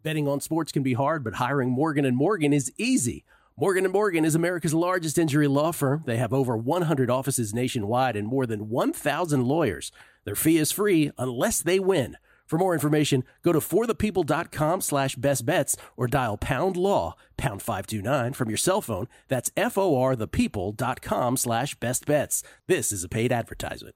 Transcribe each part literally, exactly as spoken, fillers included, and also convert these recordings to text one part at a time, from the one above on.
Betting on sports can be hard, but hiring Morgan and Morgan is easy. Morgan and Morgan is America's largest injury law firm. They have over one hundred offices nationwide and more than one thousand lawyers. Their fee is free unless they win. For more information, go to forthepeople.com slash best bets or dial pound law, pound five two nine from your cell phone. That's F-O-R-thepeople.com slash best bets. This is a paid advertisement.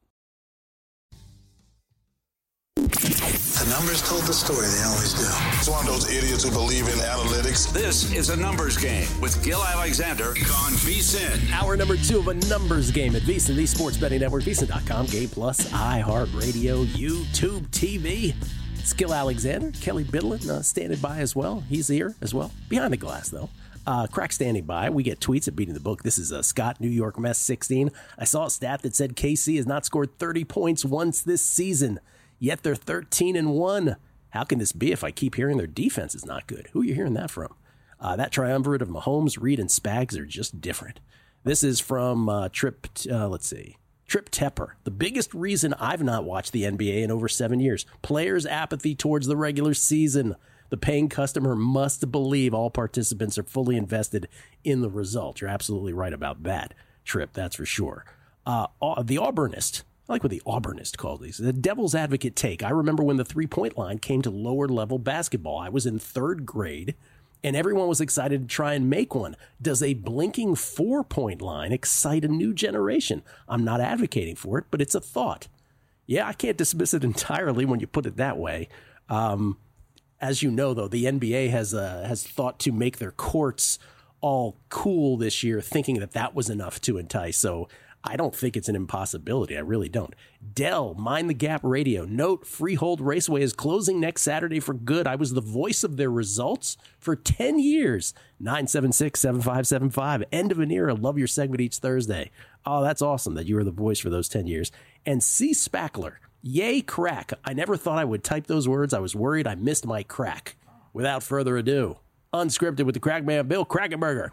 The numbers told the story. They always do. It's one of those idiots who believe in analytics. This is a numbers game with Gil Alexander on VSiN. Hour number two of a numbers game at VSiN, the Sports Betting Network, VSiN dot com, Game Plus, iHeartRadio, YouTube T V. It's Gil Alexander, Kelly Bidlin uh, standing by as well. He's here as well. Behind the glass, though. Uh, Crack standing by. We get tweets at Beating the Book. This is uh, Scott, New York Mess sixteen. I saw a stat that said K C has not scored thirty points once this season. Yet they're thirteen and one. How can this be if I keep hearing their defense is not good? Who are you hearing that from? Uh, that triumvirate of Mahomes, Reed, and Spags are just different. This is from uh, Trip, uh, let's see, Trip Tepper. The biggest reason I've not watched the N B A in over seven years. Players' apathy towards the regular season. The paying customer must believe all participants are fully invested in the result. You're absolutely right about that, Trip, that's for sure. Uh, the Auburnist. I like what the Auburnist called these. The devil's advocate take. I remember when the three-point line came to lower-level basketball. I was in third grade, and everyone was excited to try and make one. Does a blinking four-point line excite a new generation? I'm not advocating for it, but it's a thought. Yeah, I can't dismiss it entirely when you put it that way. Um, as you know, though, the N B A has uh, has thought to make their courts all cool this year, thinking that that was enough to entice. So I don't think it's an impossibility. I really don't. Dell, Mind the Gap Radio. Note, Freehold Raceway is closing next Saturday for good. I was the voice of their results for ten years. nine seven six, seven five seven five. End of an era. Love your segment each Thursday. Oh, that's awesome that you were the voice for those ten years. And C. Spackler. Yay, crack. I never thought I would type those words. I was worried I missed my crack. Without further ado, Unscripted with the Crack Man, Bill Krackomberger.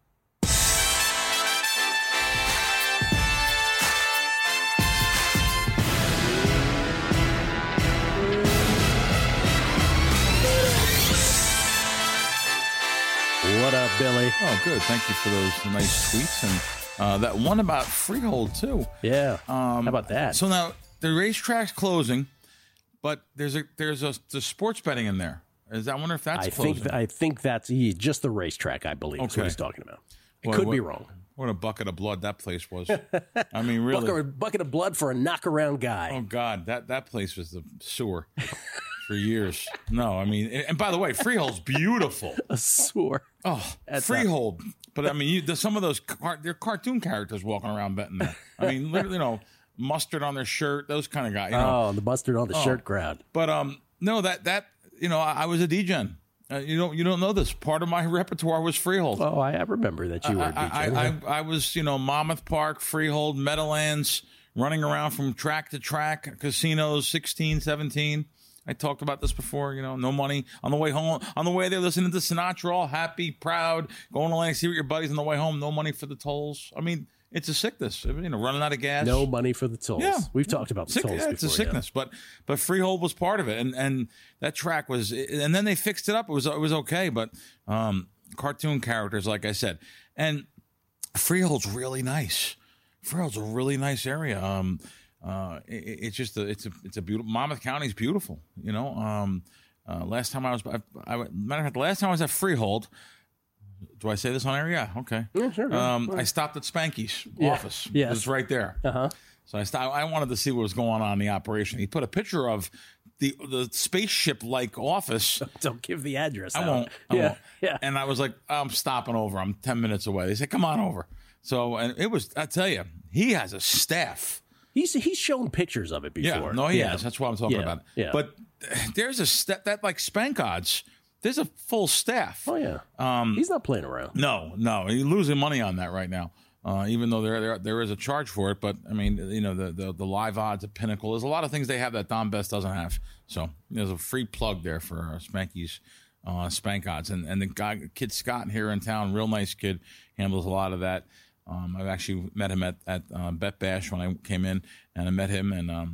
What up, Billy? Oh, good. Thank you for those nice tweets. And uh, that one about Freehold, too. Yeah. Um, How about that? So now the racetrack's closing, but there's a there's a the sports betting in there. Is that, I wonder if that's I closing. think th- I think that's he, just the racetrack, I believe, is Okay. what he's talking about. It Boy, could what, be wrong. What a bucket of blood that place was. I mean, really. Bucket, bucket of blood for a knock-around guy. Oh, God. That, that place was the sewer for years. No, I mean, and, and by the way, Freehold's beautiful. A sewer. Oh, That's Freehold. But, I mean, you, there's some of those, car, they're cartoon characters walking around betting there. I mean, literally, you know, mustard on their shirt, those kind of guys. You know? Oh, the mustard on the Oh. shirt crowd. But, um, no, that, that you know, I, I was a D-Gen. Uh, you don't you don't know this. Part of my repertoire was Freehold. Oh, I, I remember that you were a D J. I, I, I, I was, you know, Monmouth Park, Freehold, Meadowlands, running around from track to track, casinos, sixteen, seventeen. I talked about this before, you know, no money. On the way home, on the way there, listening to Sinatra, all happy, proud, going to Atlantic City with your buddies on the way home, no money for the tolls. I mean, it's a sickness, you know, running out of gas. No money for the tolls. Yeah. We've talked about the Sick, tolls yeah, before. it's a sickness, yeah. but but Freehold was part of it, and and that track was, and then they fixed it up. It was it was okay, but um, cartoon characters, like I said, and Freehold's really nice. Freehold's a really nice area. Um, uh, it, it's just a, it's a it's a beautiful. Monmouth County's beautiful. You know, um, uh, last time I was, I, I matter of fact, the last time I was at Freehold. Do I say this on air? Yeah, okay. Yeah, sure. Um, I stopped at Spanky's Yeah. office. Yes. It was right there. Uh-huh. So I stopped, I wanted to see what was going on in the operation. He put a picture of the the spaceship-like office. Don't give the address I out. won't. I yeah, won't. yeah. And I was like, I'm stopping over. I'm ten minutes away. They said, come on over. So and it was, I tell you, he has a staff. He's he's shown pictures of it before. Yeah, no, he yeah. has. That's what I'm talking Yeah, about. yeah. But there's a step, that like Spank Odds, there's a full staff. Oh, yeah. Um, he's not playing around. No, no, he's losing money on that right now. Uh, even though there, there there is a charge for it, but I mean, you know, the, the the live odds at Pinnacle, there's a lot of things they have that Don Best doesn't have. So there's a free plug there for uh, Spanky's uh, Spank Odds, and and the guy, kid Scott here in town, real nice kid, handles a lot of that. Um, I've actually met him at at uh, Bet Bash when I came in, and I met him, and um,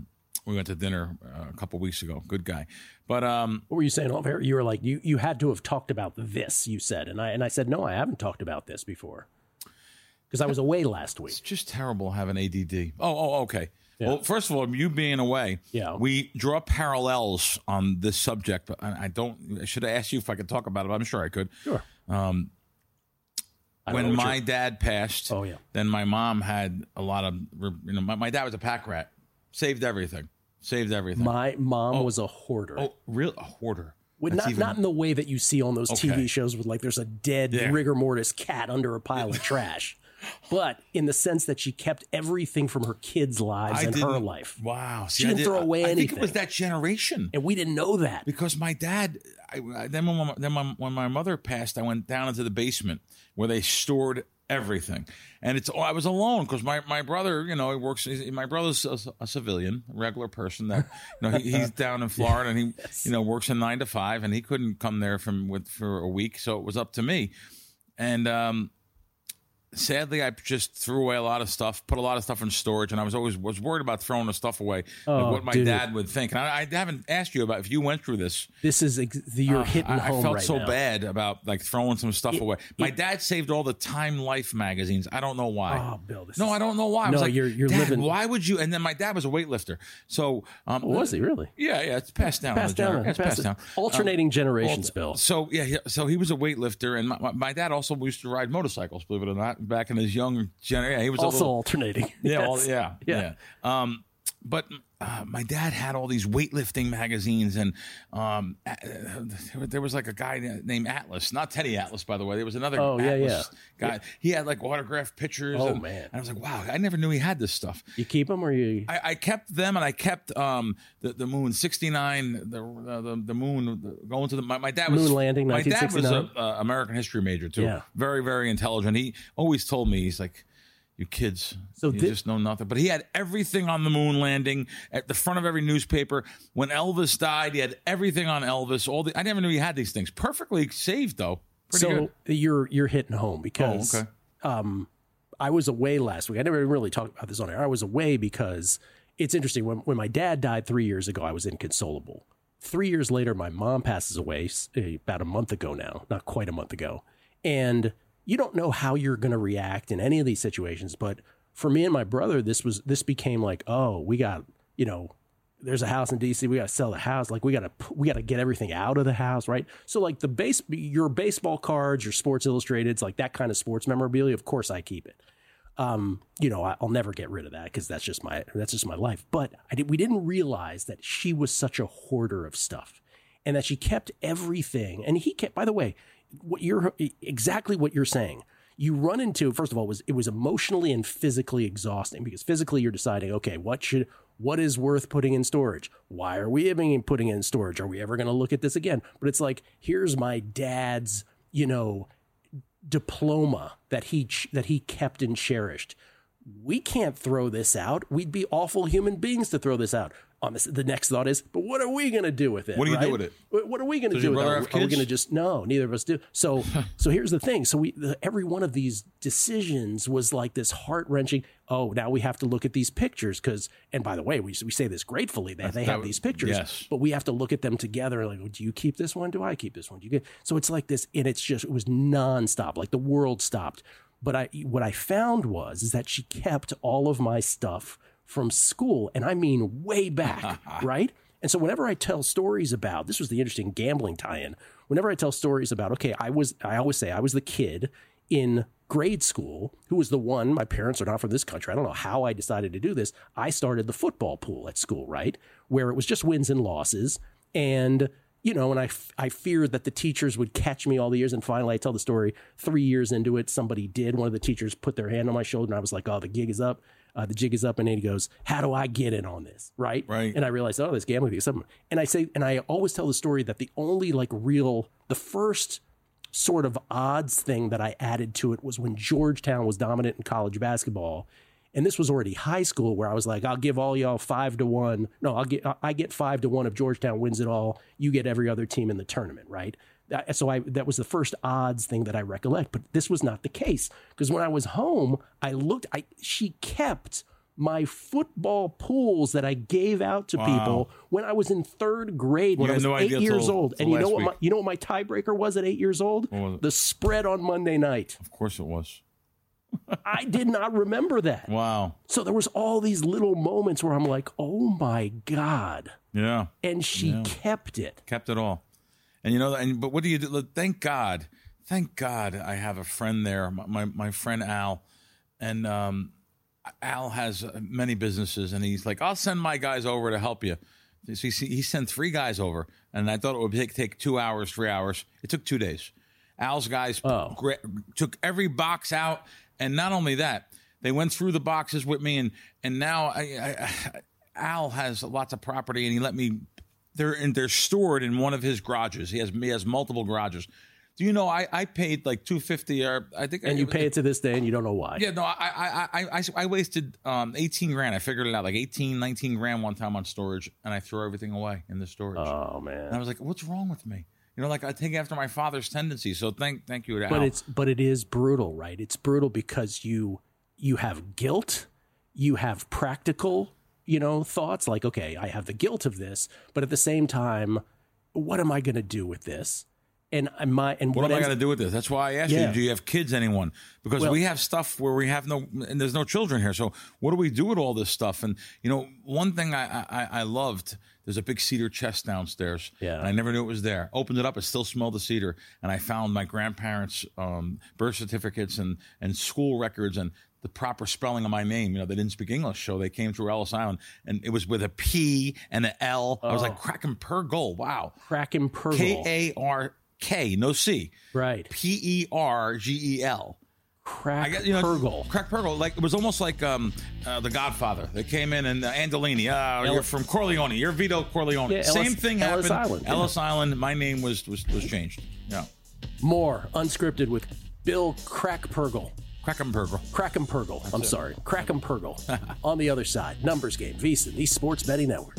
we went to dinner uh, a couple weeks ago. Good guy. But um, what were you saying off air? You were like, you, you had to have talked about this, you said. And I and I said, no, I haven't talked about this before. Because I was away last week. It's just terrible having A D D. Oh, oh, okay. Yeah. Well, first of all, you being away, yeah. we draw parallels on this subject. But I don't. I should have asked you if I could talk about it. But I'm sure I could. Sure. Um, when my dad passed, oh yeah, then my mom had a lot of. You know, my, my dad was a pack rat. Saved everything. Saved everything. My mom oh, was a hoarder. Oh, real a hoarder. With not, even... not in the way that you see on those okay. T V shows with like there's a dead yeah. rigor mortis cat under a pile of trash. But in the sense that she kept everything from her kids' lives I and didn't, her life. Wow. See, she didn't did, throw away I, anything. I think it was that generation. And we didn't know that. Because my dad, I, then, when my, then my, when my mother passed, I went down into the basement where they stored everything. And it's I was alone because my, my brother, you know, he works, my brother's a, a civilian, a regular person that, you know, he, he's down in Florida and he, yes. you know, works in nine to five and he couldn't come there from with for a week. So it was up to me. And, um, sadly, I just threw away a lot of stuff, put a lot of stuff in storage, and I was always was worried about throwing the stuff away, oh, like what my dude. dad would think. And I, I haven't asked you about if you went through this. This is ex- you're uh, hitting I, home I felt right so now. bad about like throwing some stuff it, away. My it, dad saved all the Time Life magazines. I don't know why. Oh, Bill, this no, is, I don't know why. I no, was like, you're, you're Dad, living. Why would you? And then my dad was a weightlifter, so um, oh, was he really? Yeah, yeah. It's passed down. Passed down. Yeah, it's passed down. Alternating um, generations, all, Bill. So yeah, yeah, so he was a weightlifter, and my, my, my dad also used to ride motorcycles. Believe it or not, back in his young generation. Yeah, he was also little, alternating. Yeah, yes. all, yeah, yeah, yeah. Um, but uh, my dad had all these weightlifting magazines, and um, uh, there was like a guy named Atlas, not Teddy Atlas, by the way. There was another oh, yeah, Atlas yeah. guy. He had like autographed pictures. Oh and, man! And I was like, wow, I never knew he had this stuff. You keep them, or you? I, I kept them, and I kept um, the the moon sixty-nine, the uh, the, the moon the, going to the. My, my dad was moon landing. My dad was an American history major too. Yeah. Very very intelligent. He always told me, he's like, you kids, so you th- just know nothing. But he had everything on the moon landing at the front of every newspaper. When Elvis died, he had everything on Elvis. All the I never knew he had these things. Perfectly saved, though. Pretty so good. you're you're hitting home because oh, okay. um, I was away last week. I never really talked about this on air. I was away because it's interesting. When when my dad died three years ago, I was inconsolable. Three years later, my mom passes away about a month ago now, not quite a month ago, and you don't know how you're going to react in any of these situations. But for me and my brother, this was this became like, oh, we got, you know, there's a house in D C. We got to sell the house. Like we got to we got to get everything out of the house. Right. So like the base, your baseball cards, your Sports Illustrateds, like that kind of sports memorabilia. Of course, I keep it. Um, you know, I, I'll never get rid of that because that's just my that's just my life. But I did, we didn't realize that she was such a hoarder of stuff and that she kept everything. And he kept, by the way, what you're exactly what you're saying. You run into, first of all, was it was emotionally and physically exhausting because physically you're deciding, okay, what should what is worth putting in storage? Why are we even putting it in storage? Are we ever going to look at this again? But it's like, here's my dad's, you know, diploma that he that he kept and cherished. We can't throw this out. We'd be awful human beings to throw this out. On this, the next thought is, but what are we going to do with it? What do you right? do with it? What are we going to Does do your with it? brother Are, have are we kids? going to just, no, neither of us do. So, so here's the thing. So we, the, every one of these decisions was like this heart wrenching. Oh, now we have to look at these pictures because, and by the way, we we say this gratefully that they have that, these pictures, yes. But we have to look at them together. Like, do you keep this one? Do I keep this one? Do you get? So it's like this, and it's just, it was nonstop. Like the world stopped. But I, what I found was, is that she kept all of my stuff from school. And I mean, way back, right? And so whenever I tell stories about, this was the interesting gambling tie-in. Whenever I tell stories about, okay, I was, I always say I was the kid in grade school who was the one, my parents are not from this country. I don't know how I decided to do this. I started the football pool at school, right? Where it was just wins and losses. And, you know, and I, I feared that the teachers would catch me all the years. And finally I tell the story three years into it, somebody did. One of the teachers put their hand on my shoulder and I was like, oh, the gig is up. Uh, the jig is up, and then he goes, how do I get in on this? Right. Right. And I realized, oh, this gambling thing is something. And I say, and I always tell the story that the only like real, the first sort of odds thing that I added to it was when Georgetown was dominant in college basketball. And this was already high school where I was like, I'll give all y'all five to one. No, I'll get, I get five to one if Georgetown wins it all. You get every other team in the tournament. Right. That, so I, that was the first odds thing that I recollect, but this was not the case because when I was home, I looked, I, she kept my football pools that I gave out to Wow. people when I was in third grade, when You I was had no eight idea years till- old. till And you know last what? My, week. you know what my tiebreaker was at eight years old? What was it? The spread on Monday night. Of course it was. I did not remember that. Wow. So there was all these little moments where I'm like, oh my God. Yeah. And she Yeah. kept it. Kept it all. And you know, and but what do you do? Look, thank God, thank God, I have a friend there, my my, my friend Al, and um, Al has uh, many businesses, and he's like, I'll send my guys over to help you. So he, he sent three guys over, and I thought it would take, take two hours, three hours. It took two days. Al's guys Oh. gra- took every box out, and not only that, they went through the boxes with me, and and now I, I, I, Al has lots of property, and he let me. They're in, they're stored in one of his garages. He has he has multiple garages. Do you know I, I paid like two fifty or I think And I, you pay it to this day and you don't know why. Yeah, no, I I I I, I wasted um, eighteen grand. I figured it out like eighteen, nineteen grand one time on storage, and I threw everything away in the storage. Oh, And I man. was like, what's wrong with me? You know, like I take after my father's tendencies. So thank thank you to But Al. it's but it is brutal, right? It's brutal because you you have guilt, you have practical, you know, thoughts like, okay, I have the guilt of this, but at the same time, what am I going to do with this? And and my and What am I ends- going to do with this? That's why I asked Yeah. you, do you have kids, anyone? Because Well- we have stuff where we have no, and there's no children here. So what do we do with all this stuff? And, you know, one thing I I, I loved, there's a big cedar chest downstairs. Yeah. And I never knew it was there. Opened it up, it still smelled the cedar. And I found my grandparents' um, birth certificates and, and school records and the proper spelling of my name. You know, they didn't speak English, so they came through Ellis Island. And it was with a P and an L. I was like, Kraken Pergol. Wow. Kraken Pergol. K A R K, no C. Right. P E R G E L. Crack I guess, you know, Pergol. Crack Pergol. Like, it was almost like um, uh, The Godfather. They came in and uh, Andolini. Uh, you're from Corleone. You're Vito Corleone. Yeah, Same Ellis- thing Ellis happened. Island, yeah. Ellis Island. My name was was, was changed. Yeah. More unscripted with Bill Crack Pergol. Kraken Pergol. Kraken Pergol. I'm sorry. Kraken Pergol. On the other side, Numbers Game, VSiN, the Sports Betting Network.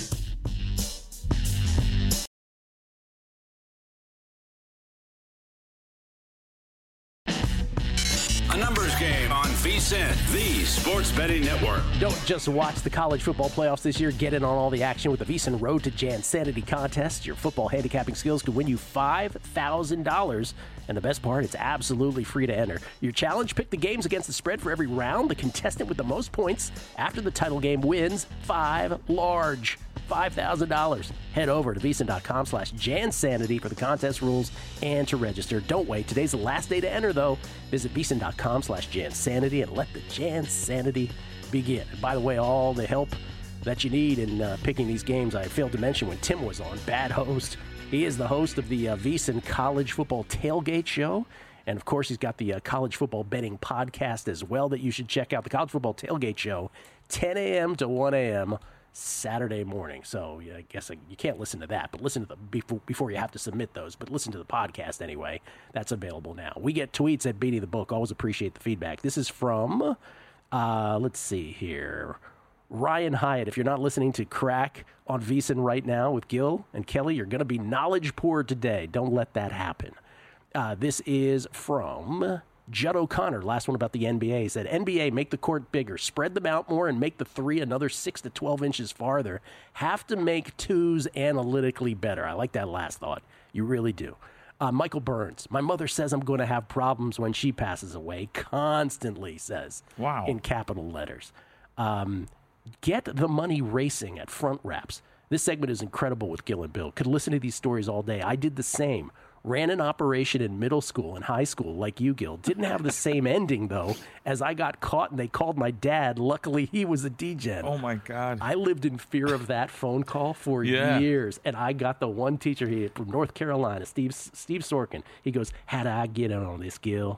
A numbers game on VSiN, the Sports Betting Network. Don't just watch the college football playoffs this year. Get in on all the action with the VSiN Road to Jansanity contest. Your football handicapping skills could win you five thousand dollars. And the best part, it's absolutely free to enter. Your challenge, pick the games against the spread for every round. The contestant with the most points after the title game wins five large. five thousand dollars. Head over to VSiN.com slash Jansanity for the contest rules and to register. Don't wait. Today's the last day to enter, though. Visit VSiN.com slash Jansanity and let the Jansanity begin. And by the way, all the help that you need in uh, picking these games, I failed to mention when Tim was on. Bad host. He is the host of the uh, VSiN College Football Tailgate Show. And, of course, he's got the uh, College Football Betting Podcast as well that you should check out. The College Football Tailgate Show, ten a.m. to one a.m., Saturday morning. So yeah, I guess uh, you can't listen to that, but listen to the before, before you have to submit those. But listen to the podcast anyway. That's available now. We get tweets at Beating the Book. Always appreciate the feedback. This is from, uh, let's see here, Ryan Hyatt. If you're not listening to Crack on VSiN right now with Gil and Kelly, you're going to be knowledge poor today. Don't let that happen. Uh, this is from Judd O'Connor, last one about the N B A. He said, N B A, make the court bigger, spread them out more, and make the three another six to twelve inches farther. Have to make twos analytically better. I like that last thought. You really do. Uh, Michael Burns, my mother says I'm going to have problems when she passes away. Constantly says. Wow. In capital letters. Um, get the money racing at Front Wraps. This segment is incredible with Gil and Bill. Could listen to these stories all day. I did the same. Ran an operation in middle school and high school like you, Gil. Didn't have the same ending, though, as I got caught and they called my dad. Luckily, he was a D-Gen. Oh, my God. I lived in fear of that phone call for Yeah. years, and I got the one teacher here from North Carolina, Steve Steve Sorkin. He goes, how do I get in on this, Gil?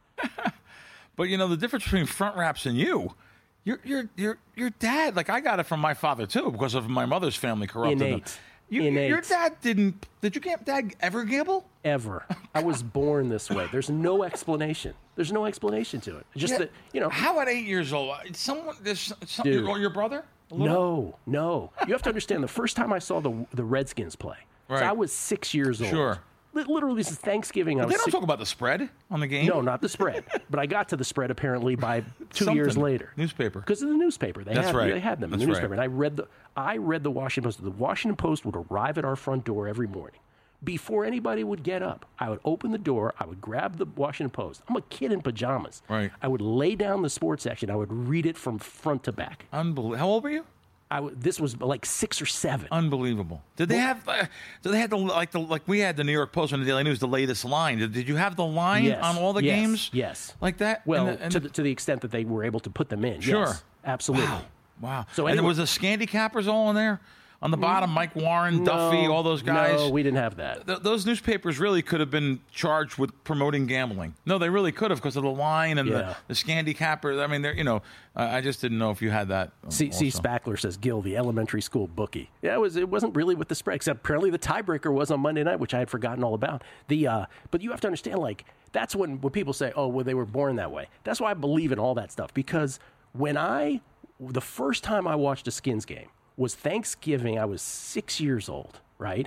But, you know, the difference between Front Wraps and you, your your your your dad, like I got it from my father, too, because of my mother's family corrupted them. Innate. You, Innate. Your dad didn't, did your dad ever gamble? Ever. I was born this way. There's no explanation. There's no explanation to it. Just Yeah. that, you know. How at eight years old? Someone, there's some, Dude. your, your brother? A little? No, no. You have to understand, the first time I saw the the Redskins play, so Right. I was six years old. Sure. li- literally, this is Thanksgiving. I But was they don't sick- talk about the spread on the game. No, not the spread. But I got to the spread apparently by two Something. years later. Newspaper. Because of the newspaper. They That's had, right. They had them in That's the right. newspaper. And I read the I read the Washington Post. The Washington Post would arrive at our front door every morning. Before anybody would get up, I would open the door. I would grab the Washington Post. I'm a kid in pajamas. Right. I would lay down the sports section. I would read it from front to back. Unbelievable. How old were you? I w- this was like six or seven. Unbelievable. Did they have? Uh, did they have the like the like we had the New York Post and the Daily News, the latest line? Did, did you have the line Yes. on all the Yes. games? Yes. Like that. Well, And the- and to, the- the, to the extent that they were able to put them in. Sure. Yes, absolutely. Wow. Wow. So and anyway- there was the Scandy Cappers all in there on the bottom. Mike Warren, Duffy, all those guys. No, we didn't have that. Th- those newspapers really could have been charged with promoting gambling. No, they really could have because of the line and Yeah. the, the Scandy Cappers. I mean, they're you know, uh, I just didn't know if you had that. um, C. C. also. Spackler says Gil, the elementary school bookie. Yeah, it was. It wasn't really with the spread, except apparently the tiebreaker was on Monday night, which I had forgotten all about. The uh, but you have to understand, like that's when when people say, oh, well, they were born that way. That's why I believe in all that stuff because when I the first time I watched a Skins game was Thanksgiving. I was six years old, right,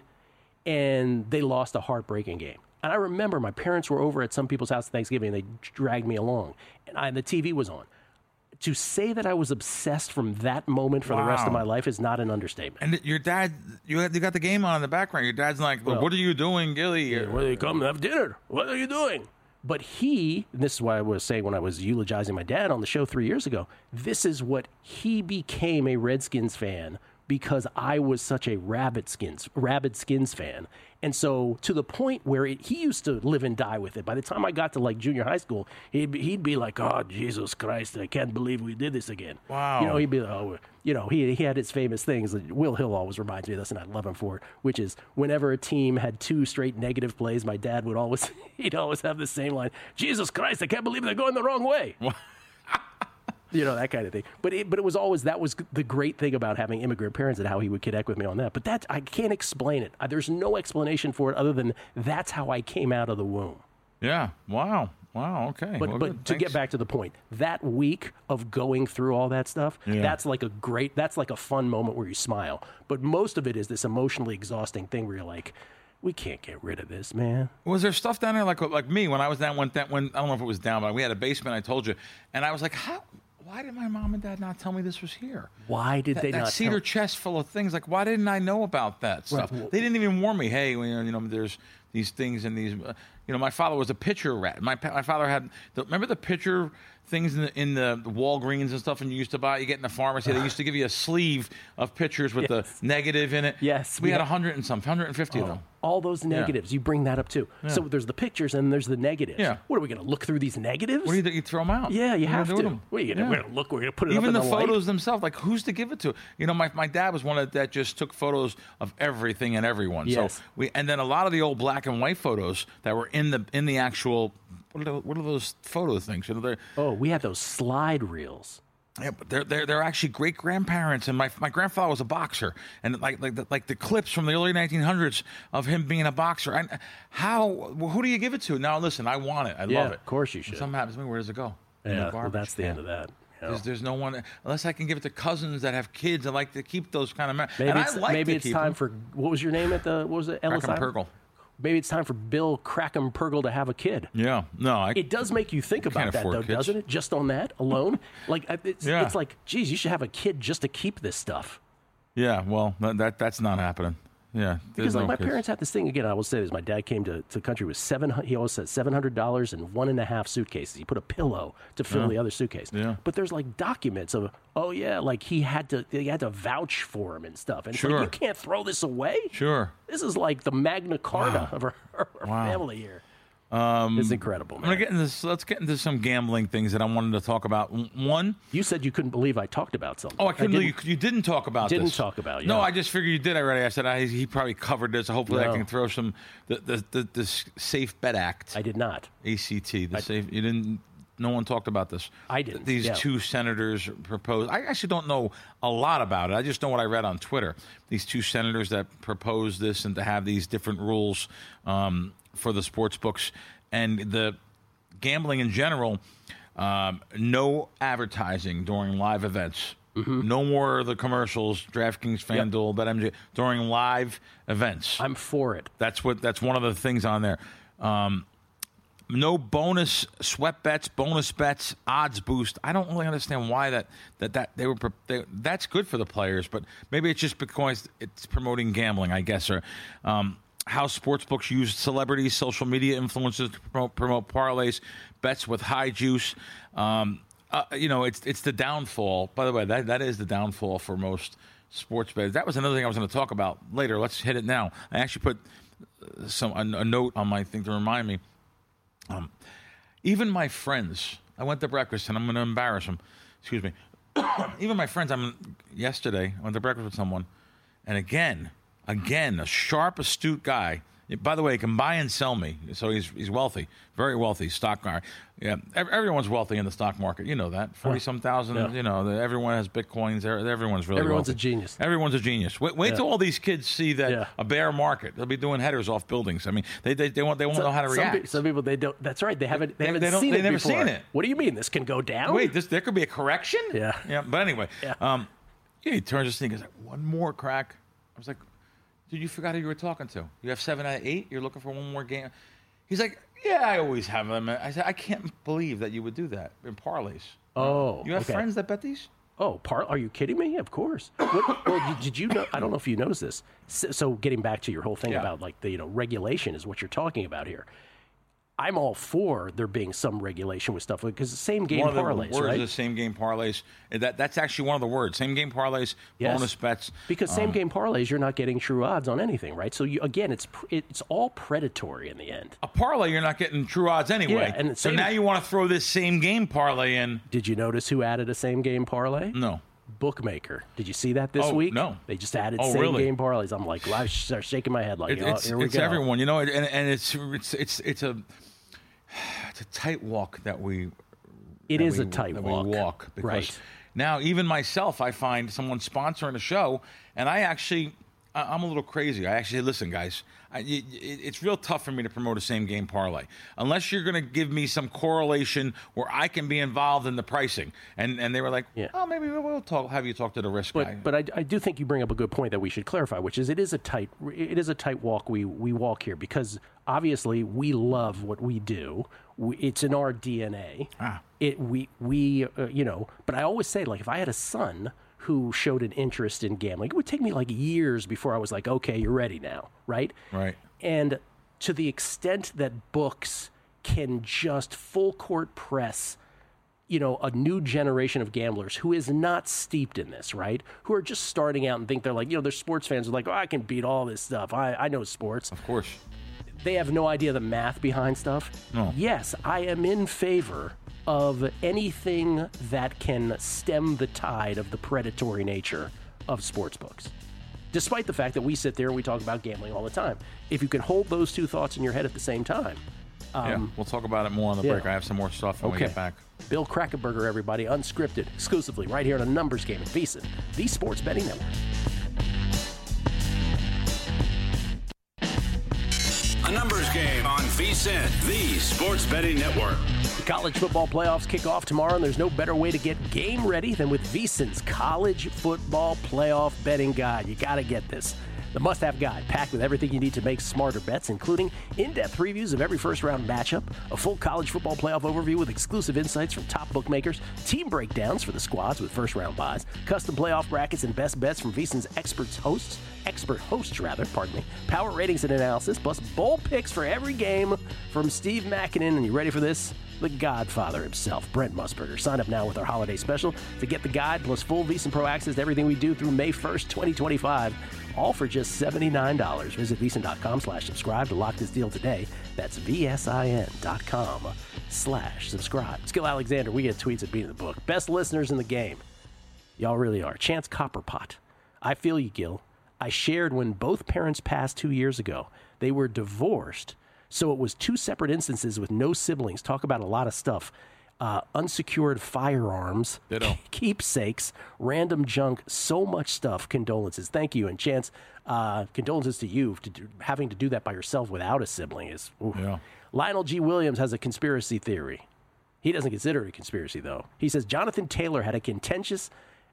and they lost a heartbreaking game. And I remember my parents were over at some people's house at Thanksgiving, and they dragged me along, and I, the T V was on. To say that I was obsessed from that moment for the rest of Wow. my life is not an understatement. And your dad, you had, you got the game on in the background. Your dad's like, well, "What are you doing, Gilly?" Well, they come to have dinner. What are you doing? But he, and this is why I was saying when I was eulogizing my dad on the show three years ago, this is what he became a Redskins fan because I was such a Rabid Skins, Rabid Skins fan. And so to the point where it, he used to live and die with it. By the time I got to like junior high school, he'd be, he'd be like, "Oh, Jesus Christ, I can't believe we did this again." Wow. You know, he'd be like, oh, you know, he, he had his famous things that Will Hill always reminds me of this, and I love him for it, which is whenever a team had two straight negative plays, my dad would always, he'd always have the same line, "Jesus Christ, I can't believe they're going the wrong way." You know, that kind of thing. But it, but it was always, that was the great thing about having immigrant parents and how he would connect with me on that. But that, I can't explain it. Uh, There's no explanation for it other than that's how I came out of the womb. Yeah. Wow. Wow. Okay. But Well, but good. to Thanks. get back to the point, that week of going through all that stuff, Yeah. that's like a great, that's like a fun moment where you smile. But most of it is this emotionally exhausting thing where you're like, we can't get rid of this, man. Was there stuff down there like like me when I was down when that when I don't know if it was down, but we had a basement. I told you, and I was like, how? Why did my mom and dad not tell me this was here? Why did That, they that not cedar tell- chest full of things. Like, why didn't I know about that stuff? well- They didn't even warn me. Hey, well, you know, there's these things and these. Uh, you know, my father was a pitcher rat. My pa- my father had. The, remember the pitcher things in the, in the Walgreens and stuff, and you used to buy. You get in the pharmacy. They used to give you a sleeve of pictures with Yes. the negative in it. Yes, we we had a had- hundred and some, hundred and fifty of them. all those negatives? You bring that up too. So there's the pictures and there's the negatives. Yeah. What are we going to look through these negatives? What do you think? You throw them out? Yeah, you What are have gonna to. do with them? What are you gonna, Yeah. we're going to look? We're going to put it Even up the, in the, light? photos themselves, like who's to give it to? You know, my, my dad was one of that just took photos of everything and everyone. Yes. So we and then a lot of the old black and white photos that were in the in the actual what are, the, what are those photo things? You know, they're, Oh, we had those slide reels. yeah, but they're they're they're actually great grandparents, and my my grandfather was a boxer, and like like the, like the clips from the early nineteen hundreds of him being a boxer. I, how who do you give it to? Now listen, I want it. I Yeah, love it. of course you should. If something happens to me, where does it go? In the Yeah, well, garbage that's the can. end of that. you know. There's, there's no one unless I can give it to cousins that have kids. I like to keep those kind of. Me- Maybe and it's, I like maybe to it's keep time them. for, what was your name at the, what was it? Ellis Crackham Island? Purgle. Maybe it's time for Bill Crackham Purgle to have a kid. Yeah, no, I. It does make you think about can't that, afford though, kids. doesn't it? Just on that alone, like I- it's, Yeah. it's like, geez, you should have a kid just to keep this stuff. yeah, well, that, that that's not happening. Yeah, Because there's like no my kids. parents had this thing again. I will say this: my dad came to, to the country with seven. He always said seven hundred dollars and one and a half suitcases. He put a pillow to fill the other suitcase. Yeah. But there's like documents of, oh yeah, like he had to he had to vouch for him and stuff. And it's Sure. like, you can't throw this away. Sure. This is like the Magna Carta of our, our Wow. family here. Um, it's incredible, I'm man. gonna get into this. Let's get into some gambling things that I wanted to talk about. One, You said you couldn't believe I talked about something. oh, I couldn't believe didn't- you, you didn't talk about Didn't this. talk about it, No, yeah. I just figured you did already. I said I, he probably covered this. Hopefully, I No. can throw some the the, the the Safe Bet Act. I did not. A C T. The safe. You didn't. No one talked about this. I didn't, These yeah. two senators proposed. I actually don't know a lot about it. I just know what I read on Twitter. These two senators that proposed this and to have these different rules um, for the sports books and the gambling in general. Um, no advertising during live events Mm-hmm. No more of the commercials, DraftKings, FanDuel, Yep. BetMGM during live events. I'm for it. That's what. That's one of the things on there. Um, no bonus sweat bets, bonus bets, odds boost. I don't really understand why that that that they were. They, that's good for the players, but maybe it's just because it's promoting gambling, I guess, or. Um, how sportsbooks use celebrities, social media influencers to promote, promote parlays, bets with high juice. Um, uh, you know, it's it's the downfall. By the way, that that is the downfall for most sports bettors. That was another thing I was going to talk about later. Let's hit it now. I actually put some a, a note on my thing to remind me. Um, even my friends, I went to breakfast, and I'm going to embarrass them. Excuse me. Even my friends, I'm yesterday I went to breakfast with someone, and again. Again, a sharp, astute guy. By the way, he can buy and sell me, so he's he's wealthy, very wealthy, stock market. Yeah, everyone's wealthy in the stock market. You know that, forty some thousand. Yeah. You know, everyone has bitcoins. Everyone's really everyone's wealthy. a genius. Everyone's a genius. Wait, wait yeah. till all these kids see that yeah. a bear market. They'll be doing headers off buildings. I mean, they they they won't they won't so, know how to some react. Pe- some people they don't. That's right. They haven't they, they haven't they seen they it never before. seen it. What do you mean this can go down? Wait, this there could be a correction. Yeah, yeah. But anyway, yeah. Um, yeah. He turns this thing. He's like, one more crack. I was like. Dude, you forgot who you were talking to. You have seven out of eight? You're looking for one more game? He's like, yeah, I always have them. I said, I can't believe that you would do that in parlays. Oh, You have okay. friends that bet these? Oh, par- are you kidding me? Of course. What, well, did you know? I don't know if you noticed this. So, so getting back to your whole thing Yeah. about like the you know regulation is what you're talking about here. I'm all for there being some regulation with stuff because the same game one of the parlays, words right? is same game parlays. That that's actually one of the words. Same game parlays, Yes. bonus bets. Because same Um, game parlays, you're not getting true odds on anything, right? So you, again, it's pr- it's all predatory in the end. A parlay, you're not getting true odds anyway. Yeah, and the so same- now you want to throw this same game parlay in? Did you notice who added a same game parlay? No. Bookmaker. Did you see that this Oh, week? no. They just added Oh, same really? game parlays. I'm like, I start shaking my head like, It, oh, it's here we it's go. everyone, you know, and and it's it's it's it's a it's a tight walk that we. It that is we, a tight that walk. We walk because Right. now even myself, I find someone sponsoring a show, and I actually, I- I'm a little crazy. I actually listen, guys. I, it, it's real tough for me to promote a same game parlay unless you're going to give me some correlation where I can be involved in the pricing. And and they were like, Yeah. oh, maybe we'll talk. Have you talk to the risk guy? But, but I, I do think you bring up a good point that we should clarify, which is it is a tight it is a tight walk we, we walk here because obviously we love what we do. We, it's in our D N A. Ah. It we we uh, you know. But I always say like if I had a son who showed an interest in gambling, it would take me like years before I was like, okay, you're ready now, right? Right. And to the extent that books can just full court press, you know, a new generation of gamblers who is not steeped in this, right? Who are just starting out and think they're like, you know, they're sports fans who are like, oh, I can beat all this stuff. I, I know sports. Of course. They have no idea the math behind stuff. No. Yes, I am in favor of anything that can stem the tide of the predatory nature of sports books. Despite the fact that we sit there and we talk about gambling all the time. If you can hold those two thoughts in your head at the same time. Um, yeah, we'll talk about it more on the yeah. break. I have some more stuff when Okay. we get back. Bill Krackomberger, everybody, unscripted, exclusively right here on A Numbers Game at VSiN, the Sports Betting Network. A Numbers Game on VSiN, the Sports Betting Network. The college football playoffs kick off tomorrow, and there's no better way to get game ready than with VSiN's College Football Playoff Betting Guide. You got to get this. The must-have guide, packed with everything you need to make smarter bets, including in-depth previews of every first-round matchup, a full college football playoff overview with exclusive insights from top bookmakers, team breakdowns for the squads with first-round buys, custom playoff brackets and best bets from VSiN's experts hosts, expert hosts rather, pardon me, power ratings and analysis, plus bowl picks for every game from Steve Makinen. And you ready for this? The Godfather himself, Brent Musburger. Sign up now with our holiday special to get the guide plus full VSiN Pro access to everything we do through May first, twenty twenty-five. All for just seventy-nine dollars. Visit VSiN.com slash subscribe to lock this deal today. That's VSIN.com slash subscribe. Skill Alexander, we get tweets at Beating the Book. Best listeners in the game. Y'all really are. Chance Copperpot. I feel you, Gil. I shared when both parents passed two years ago. They were divorced, so it was two separate instances with no siblings. Talk about a lot of stuff. Uh, unsecured firearms, Ditto. keepsakes, random junk, so much stuff. Condolences. Thank you. And Chance, uh, condolences to you. To do, having to do that by yourself without a sibling is... oof. Yeah. Lionel G. Williams has a conspiracy theory. He doesn't consider it a conspiracy, though. He says Jonathan Taylor had a contentious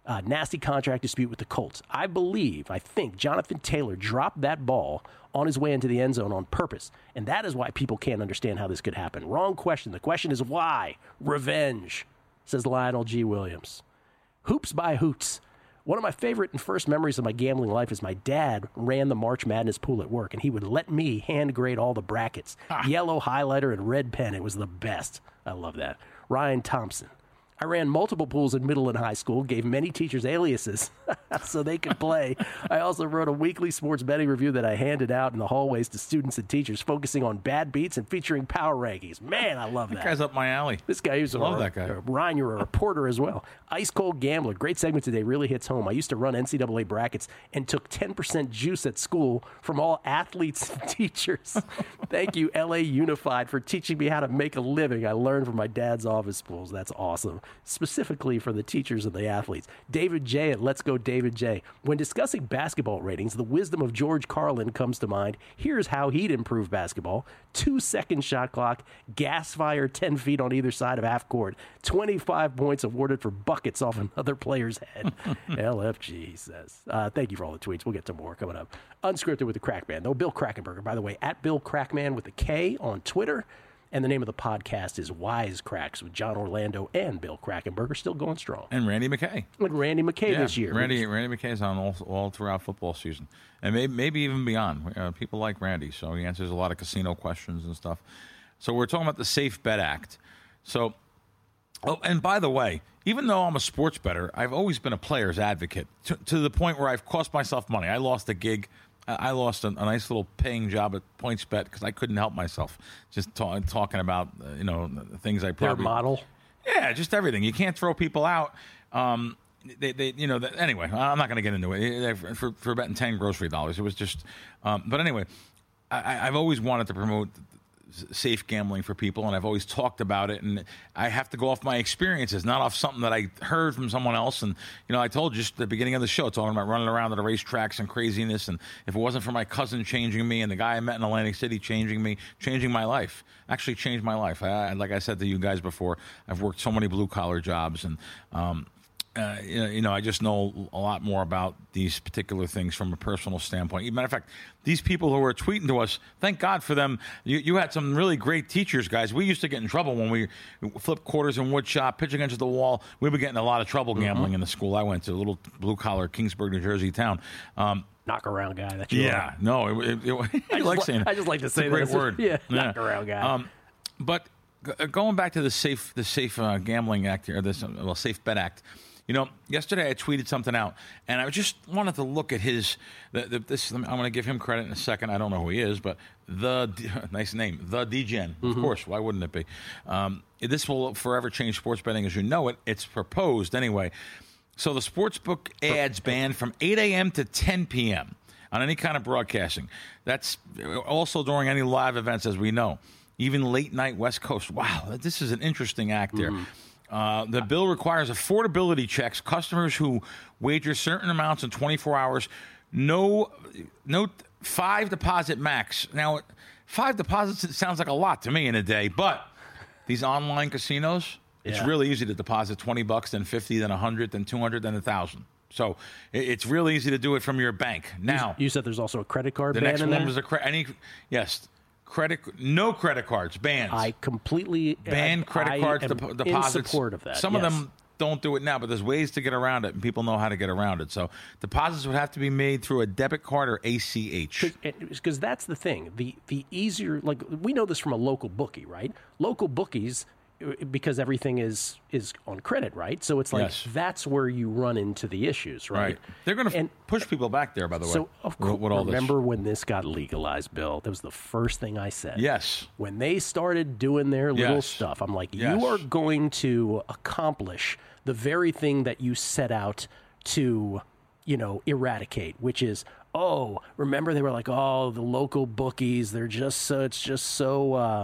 Uh, nasty contract dispute with the Colts. I believe, I think Jonathan Taylor dropped that ball on his way into the end zone on purpose, and that is why people can't understand how this could happen. Wrong question. The question is why? Revenge, says Lionel G. Williams. Hoops by Hoots. One of my favorite and first memories of my gambling life is my dad ran the March Madness pool at work, and he would let me hand grade all the brackets. Ah. Yellow highlighter and red pen. It was the best. I love that. Ryan Thompson. I ran multiple pools in middle and high school, gave many teachers aliases so they could play. I also wrote a weekly sports betting review that I handed out in the hallways to students and teachers, focusing on bad beats and featuring power rankings. Man, I love that. That guy's up my alley. This guy is a, love that guy. Uh, Ryan, you're a reporter as well. Ice Cold Gambler. Great segment today. Really hits home. I used to run N C double A brackets and took ten percent juice at school from all athletes and teachers. Thank you, L A Unified, for teaching me how to make a living. I learned from my dad's office pools. That's awesome. Specifically for the teachers and the athletes. David J. at Let's Go David J. When discussing basketball ratings, the wisdom of George Carlin comes to mind. Here's how he'd improve basketball. Two-second shot clock, gas fire ten feet on either side of half court, twenty-five points awarded for buckets off another player's head. L F G, he says. Uh, thank you for all the tweets. We'll get to more coming up. Unscripted with the Crackman, though. Bill Krackomberger, by the way, at Bill Crackman with a K on Twitter. And the name of the podcast is Wise Cracks with John Orlando and Bill Krackomberger, still going strong. And Randy McKay. With Randy McKay yeah, this year. Randy Randy McKay's on all, all throughout football season. And maybe, maybe even beyond. Uh, people like Randy, so he answers a lot of casino questions and stuff. So we're talking about the Safe Bet Act. So, oh, and by the way, even though I'm a sports bettor, I've always been a player's advocate to, to the point where I've cost myself money. I lost a gig. I lost a, a nice little paying job at PointsBet because I couldn't help myself. Just ta- talking about uh, you know things I probably their model. Yeah, just everything. You can't throw people out. Um, they, they, you know. The, anyway, I'm not going to get into it for, for betting ten grocery dollars. It was just. Um, but anyway, I, I've always wanted to promote safe gambling for people, and I've always talked about it, and I have to go off my experiences, not off something that I heard from someone else. And you know, I told you just at the beginning of the show, talking about running around at the racetracks and craziness, and if it wasn't for my cousin changing me and the guy I met in Atlantic City changing me, changing my life, actually changed my life. I, like I said to you guys before, I've worked so many blue collar jobs, and um, Uh, you know, I just know a lot more about these particular things from a personal standpoint. As a matter of fact, these people who are tweeting to us, thank God for them. You, you had some really great teachers, guys. We used to get in trouble when we flipped quarters in wood shop, pitch against the wall. We were getting a lot of trouble gambling mm-hmm. in the school I went to, a little blue-collar Kingsburg, New Jersey town. Um, knock around guy. That's your yeah, word. no, it, it, it, I, like saying I just like to say it's a that. great word. Yeah, yeah, knock around guy. Um, but g- going back to the Safe, the Safe uh, Gambling Act, or this, well, Safe Bet Act. You know, yesterday I tweeted something out, and I just wanted to look at his. The, the, this I'm going to give him credit in a second. I don't know who he is, but the nice name, the D-Gen. Mm-hmm. Of course, why wouldn't it be? Um, this will forever change sports betting as you know it. It's proposed anyway. So the sportsbook ads banned from eight a.m. to ten p.m. on any kind of broadcasting. That's also during any live events, as we know, even late night West Coast. Wow, this is an interesting act there. Mm-hmm. Uh, the bill requires affordability checks. Customers who wager certain amounts in twenty-four hours, no, no five deposit max. Now, five deposits, it sounds like a lot to me in a day, but these online casinos, it's yeah. really easy to deposit twenty bucks, then fifty, then one hundred, then two hundred, then one thousand. So it's really easy to do it from your bank. Now, you said there's also a credit card the ban next in one there? was a credit. Any Credit, no credit cards, bans. I completely ban credit I cards, am dep- deposits. In support of that. Some yes. of them don't do it now, but there's ways to get around it, and people know how to get around it. So deposits would have to be made through a debit card or A C H. Because that's the thing. The the easier, like we know this from a local bookie, right? Local bookies, because everything is is on credit, right? So it's like yes. that's where you run into the issues, right? Right. They're going to push people back there, by the way. So of course, with all remember this. when this got legalized, Bill? That was the first thing I said. Yes. When they started doing their little yes. stuff, I'm like, yes. you are going to accomplish the very thing that you set out to, you know, eradicate, which is, oh, remember they were like, oh, the local bookies, they're just so, it's just so. Uh,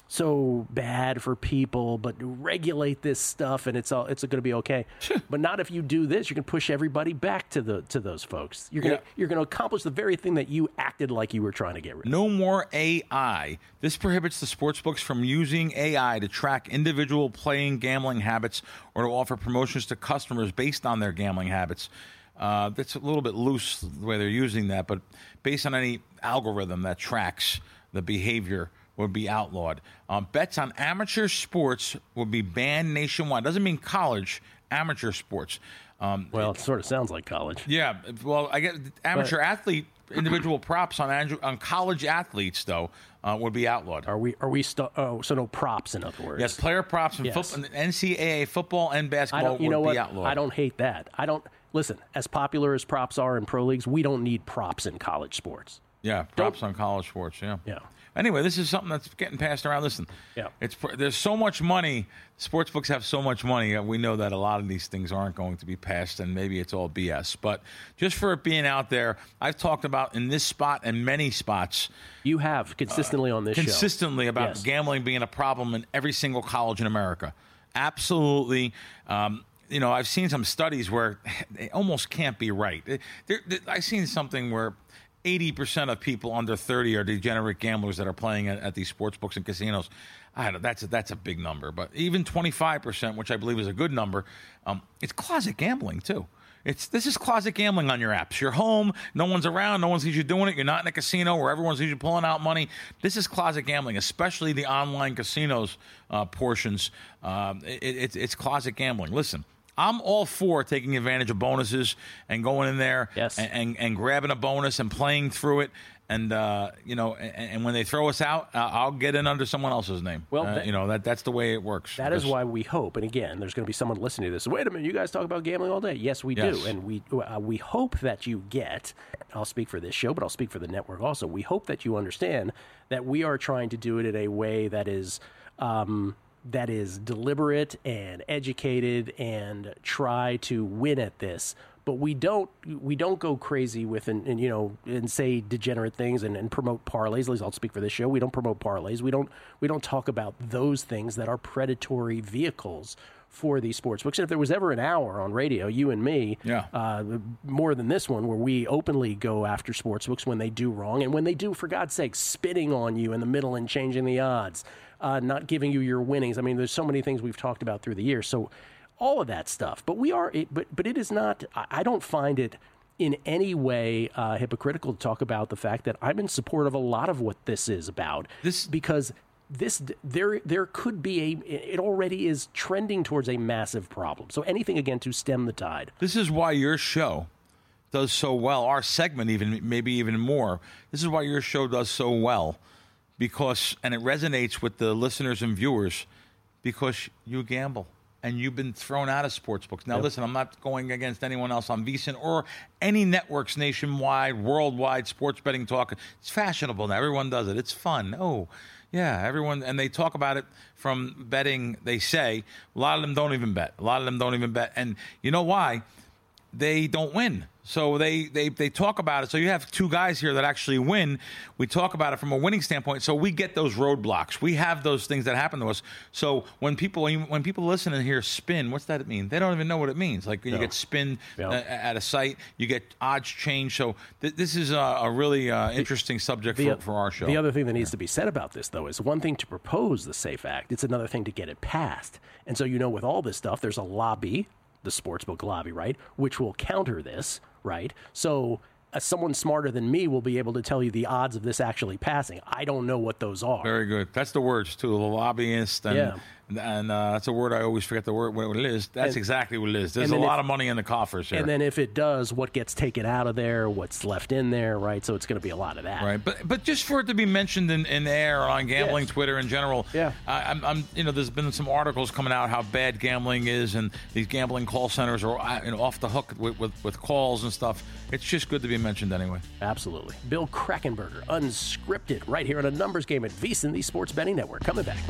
so bad for people, but regulate this stuff and it's all it's going to be okay. But not if you do this. You can push everybody back to the to those folks. You're going to yeah. you're going to accomplish the very thing that you acted like you were trying to get rid of. No more A I. This prohibits the sportsbooks from using A I to track individual playing gambling habits or to offer promotions to customers based on their gambling habits. Uh, that's a little bit loose the way they're using that, but based on any algorithm that tracks the behavior would be outlawed. Um, bets on amateur sports would be banned nationwide. Doesn't mean college, amateur sports. Um, well, it sort of sounds like college. Yeah. Well, I get amateur but, athlete, individual props on on college athletes, though, uh, would be outlawed. Are we? Are we? St- oh, so no props, in other words. Yes, player props in yes. football, N C double A football and basketball I you would know be what? outlawed. I don't hate that. I don't listen. As popular as props are in pro leagues, we don't need props in college sports. Yeah, props don't, on college sports. Yeah. Yeah. Anyway, this is something that's getting passed around. Listen, yeah. it's there's so much money. Sports books have so much money. We know that a lot of these things aren't going to be passed, and maybe it's all B S. But just for it being out there, I've talked about in this spot and many spots. You have consistently uh, on this consistently show. about yes. gambling being a problem in every single college in America. Absolutely. Um, you know, I've seen some studies where they almost can't be right. They're, they're, I've seen something where eighty percent of people under thirty are degenerate gamblers that are playing at, at these sports books and casinos. I don't know, that's a, that's a big number. But even twenty-five percent, which I believe is a good number, um, it's closet gambling too. It's This is closet gambling on your apps. You're home, no one's around, no one sees you doing it. You're not in a casino where everyone sees you pulling out money. This is closet gambling, especially the online casinos uh, portions. Um, it, it, it's closet gambling. Listen. I'm all for taking advantage of bonuses and going in there yes. and, and, and grabbing a bonus and playing through it. And, uh, you know, and, and when they throw us out, uh, I'll get in under someone else's name. Well, uh, that, you know, that that's the way it works. That is why we hope, and again, there's going to be someone listening to this. Wait a minute, you guys talk about gambling all day. Yes, we yes. do. And we uh, we hope that you get, I'll speak for this show, but I'll speak for the network also. We hope that you understand that we are trying to do it in a way that is um, that is deliberate and educated and try to win at this. But we don't we don't go crazy with and, and you know and say degenerate things and, and promote parlays. At least I'll speak for this show. We don't promote parlays. We don't we don't talk about those things that are predatory vehicles for these sports books. And if there was ever an hour on radio, you and me, yeah. uh, more than this one, where we openly go after sports books when they do wrong, and when they do, for God's sake, spitting on you in the middle and changing the odds, uh, not giving you your winnings. I mean, there's so many things we've talked about through the years. So all of that stuff. But we are, it, but but it is not. I don't find it in any way uh, hypocritical to talk about the fact that I'm in support of a lot of what this is about. This because. This there there could be a it already is trending towards a massive problem. So anything again to stem the tide. This is why your show does so well. Our segment even maybe even more. This is why your show does so well because and it resonates with the listeners and viewers because you gamble and you've been thrown out of sports books. Now yep. Listen, I'm not going against anyone else on VSiN or any networks nationwide, worldwide sports betting talk. It's fashionable now. Everyone does it. It's fun. Oh. Yeah, everyone, and they talk about it from betting, they say. A lot of them don't even bet. A lot of them don't even bet. And you know why? They don't win. So they, they, they talk about it. So you have two guys here that actually win. We talk about it from a winning standpoint. So we get those roadblocks. We have those things that happen to us. So when people when people listen and hear spin, what's that mean? They don't even know what it means. Like when no. you get spin yeah. uh, at a site, you get odds change. So th- this is a, a really uh, interesting subject the, for, for our show. The other thing that needs to be said about this, though, is one thing to propose the SAFE Act. It's another thing to get it passed. And so, you know, with all this stuff, there's a lobby, the sportsbook lobby, right, which will counter this. Right. So uh, someone smarter than me will be able to tell you the odds of this actually passing. I don't know what those are. Very good. That's the words, too. The lobbyist. And, yeah. and uh, that's a word I always forget the word what it is. That's and, exactly what it is. There's a lot if, of money in the coffers here. And then if it does, what gets taken out of there, what's left in there, right? So it's going to be a lot of that. Right. But but just for it to be mentioned in, in air or on gambling yes. Twitter in general, yeah. I, I'm, I'm you know, there's been some articles coming out how bad gambling is and these gambling call centers are you know, off the hook with, with, with calls and stuff. It's just good to be mentioned anyway. Absolutely. Bill Krackomberger, Unscripted, right here on A Numbers Game at VSiN, the Sports Betting Network. Coming back.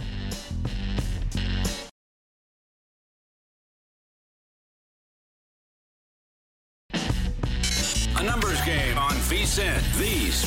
A Numbers Game on VSiN, the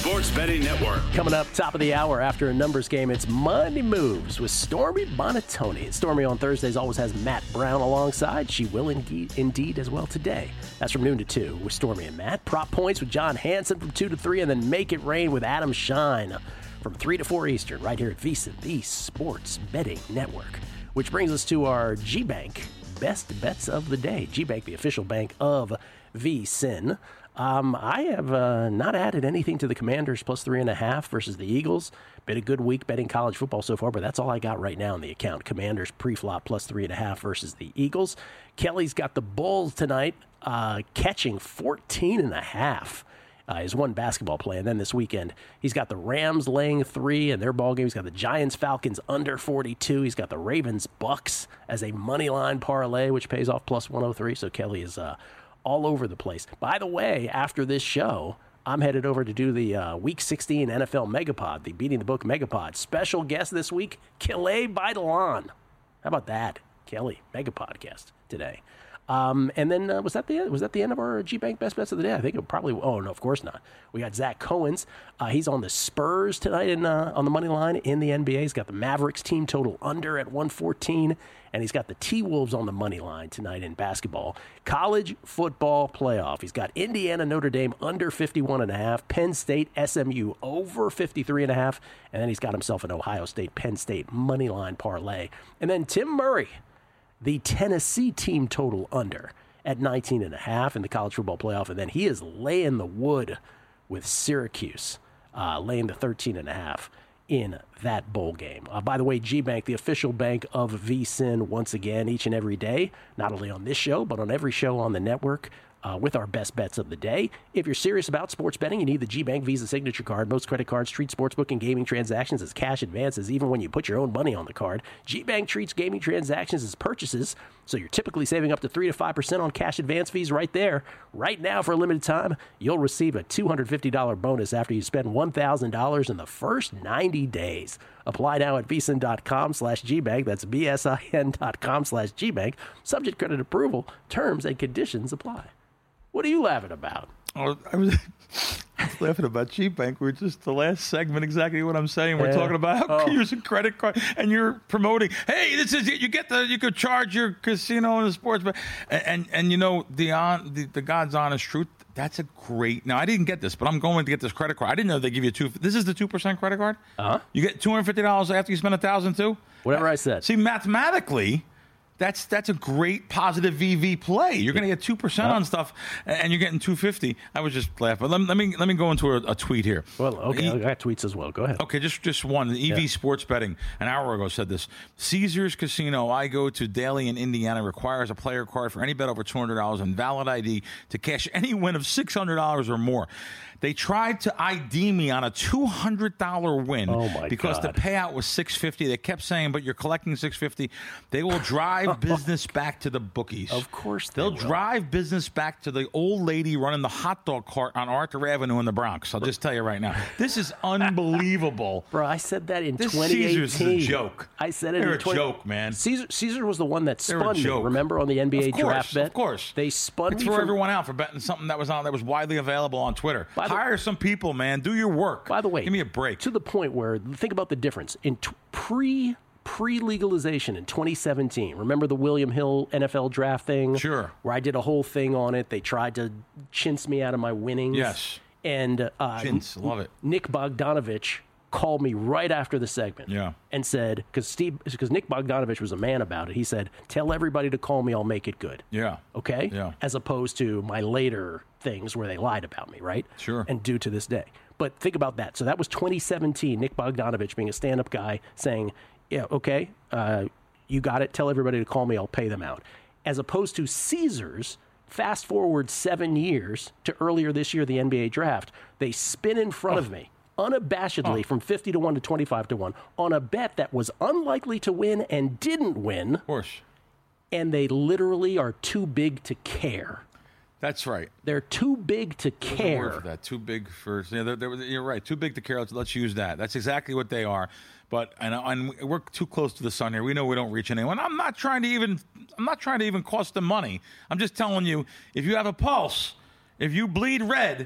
Sports Betting Network. Coming up top of the hour after a numbers game, it's Monday Moves with Stormy Bonatoni. Stormy on Thursdays always has Matt Brown alongside. She will indeed, indeed as well today. That's from noon to two with Stormy and Matt. Prop Points with John Hansen from two to three, and then Make It Rain with Adam Shine from three to four Eastern right here at VSiN, the Sports Betting Network. Which brings us to our G-Bank Best Bets of the Day. G-Bank, the official bank of VSiN. Um, I have uh, not added anything to the Commanders plus three and a half versus the Eagles. Been a good week betting college football so far, but that's all I got right now in the account. Commanders pre-flop plus three and a half versus the Eagles. Kelly's got the Bulls tonight uh, catching fourteen and a half. Uh, his one basketball play. And then this weekend, he's got the Rams laying three in their ball game. He's got the Giants-Falcons under forty-two. He's got the Ravens-Bucks as a money line parlay, which pays off plus one oh three. So Kelly is uh, all over the place. By the way, after this show, I'm headed over to do the uh, Week sixteen N F L Megapod, the Beating the Book Megapod. Special guest this week, Kelly Baidalan. How about that? Kelly, Megapodcast today. Um, and then uh, was that the was that the end of our G-Bank Best Bets of the Day? I think it probably. Oh no, of course not. We got Zach Cohen's. Uh, he's on the Spurs tonight in uh, on the money line in the N B A. He's got the Mavericks team total under at one fourteen, and he's got the T-Wolves on the money line tonight in basketball. College football playoff. He's got Indiana Notre Dame under fifty-one and a half, Penn State S M U over fifty-three and a half, and then he's got himself an Ohio State Penn State money line parlay. And then Tim Murray, the Tennessee team total under at nineteen and a half in the college football playoff. And then he is laying the wood with Syracuse, uh, laying the thirteen and a half in that bowl game. Uh, by the way, G-Bank, the official bank of VSiN, once again, each and every day, not only on this show, but on every show on the network. Uh, with our best bets of the day. If you're serious about sports betting, you need the G-Bank Visa Signature Card. Most credit cards treat sportsbook and gaming transactions as cash advances, even when you put your own money on the card. G-Bank treats gaming transactions as purchases, so you're typically saving up to three to five percent on cash advance fees right there. Right now, for a limited time, you'll receive a two hundred fifty dollars bonus after you spend one thousand dollars in the first ninety days. Apply now at VSiN.com slash GBank. That's B-S-I-N dot com slash GBank. Subject credit approval. Terms and conditions apply. What are you laughing about? Oh, I was laughing about G-Bank. We're just the last segment, exactly what I'm saying. We're yeah. talking about how oh. using credit card, and you're promoting. Hey, this is you get the you could charge your casino and the sports, but and and, and you know the on the, the God's honest truth. That's a great. Now I didn't get this, but I'm going to get this credit card. I didn't know they give you two. This is the two percent credit card. Uh huh. You get two hundred fifty dollars after you spend a thousand too. Whatever I said. See, mathematically. That's that's a great positive V V play. You're going to get two percent on stuff, and you're getting two fifty. I was just laughing. Let, let me let me go into a, a tweet here. Well, okay, e- I got tweets as well. Go ahead. Okay, just just one. The E V yeah. Sports Betting an hour ago said this. Caesars Casino I go to daily in Indiana requires a player card for any bet over two hundred dollars and valid I D to cash any win of six hundred dollars or more. They tried to I D me on a two hundred dollars win oh my because God. the payout was six hundred fifty dollars. They kept saying, but you're collecting six hundred fifty dollars. They will drive business back to the bookies. Of course they They'll will. drive business back to the old lady running the hot dog cart on Arthur Avenue in the Bronx. I'll just tell you right now. This is unbelievable. Bro, I said that in this twenty eighteen. Caesars is a joke. I said it They're in a twenty joke, man. Caesar, Caesar was the one that They're spun a joke. me, remember, on the N B A of course, draft bet? Of course. They spun they me threw from, everyone out for betting something that was on that was widely available on Twitter. By the, Hire some people, man. Do your work. By the way, give me a break. To the point where, think about the difference. In t- pre pre-legalization in twenty seventeen, remember the William Hill N F L draft thing? Sure. Where I did a whole thing on it. They tried to chintz me out of my winnings. Yes. And uh, Chintz, love it. Nick Bogdanovich called me right after the segment. Yeah. And said, because Steve, because Nick Bogdanovich was a man about it. He said, "Tell everybody to call me. I'll make it good." Yeah. Okay. Yeah. As opposed to my later things where they lied about me, right? Sure. And do to this day. But think about that. So that was twenty seventeen. Nick Bogdanovich being a stand-up guy saying, "Yeah, okay, uh, you got it. Tell everybody to call me. I'll pay them out." As opposed to Caesars. Fast forward seven years to earlier this year, the N B A draft. They spin in front oh. of me, unabashedly, oh. from fifty to one to twenty-five to one, on a bet that was unlikely to win and didn't win. Of course. And they literally are too big to care. That's right. They're too big to There's care. a word for that. Too big for. Yeah, they're, they're, you're right. Too big to care. Let's, let's use that. That's exactly what they are. But and, and we're too close to the sun here. We know we don't reach anyone. I'm not trying to even. I'm not trying to even cost them money. I'm just telling you, if you have a pulse, if you bleed red,